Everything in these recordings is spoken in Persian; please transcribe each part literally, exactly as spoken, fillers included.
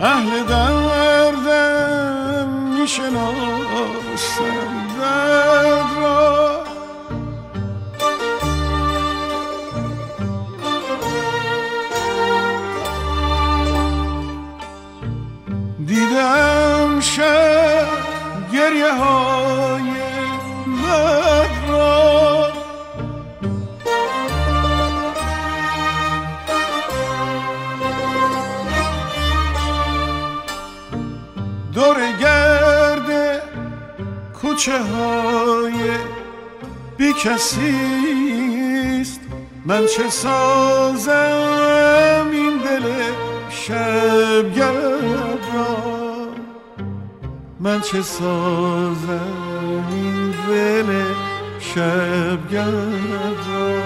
اهل دردم میشناسم درد را، دیدم شب گریه های مرد را، دور گرد کوچه های بی کسیست، من چه سازم این دل شبگرد را، من چه سازم این دل شبگرد را.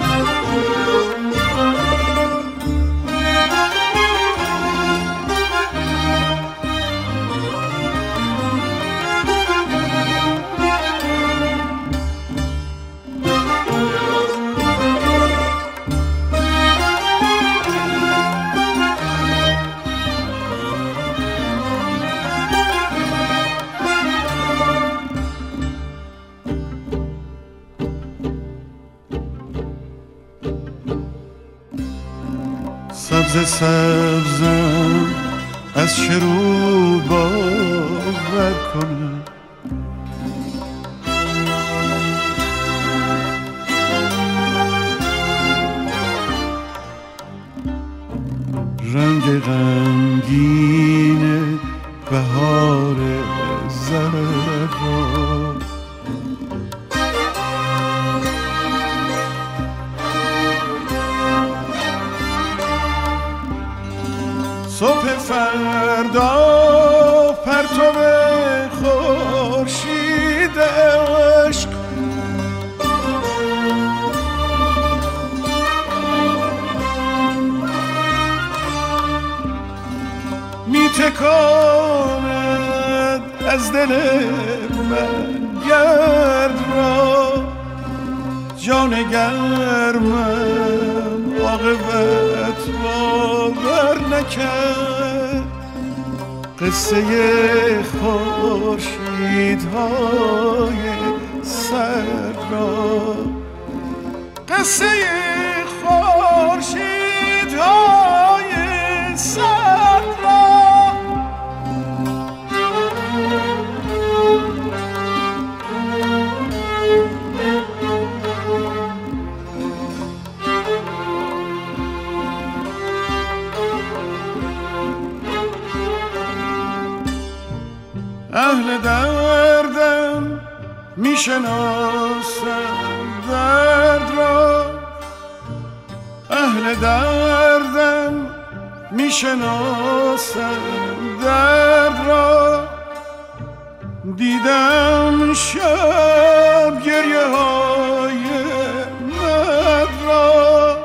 سبز سبزم از شروع باور کنم، رنگ غمگین بهار زرد را، صبح فردا پرتو خورشید عشق، می تکاند از دل من گرد را، جان گرمم عاقبت باور نکرد، قصه خورشیدهای سر را، قصه خورشیدهای سر را. اهل دردم میشناسم درد را، اهل دردم میشناسم درد را، دیدم شب گریه های مرد را،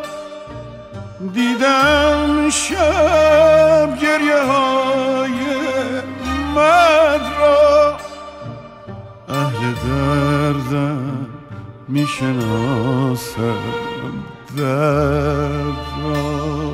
دیدم شب گریه های مرد را، اهل دردم میشناسم درد را.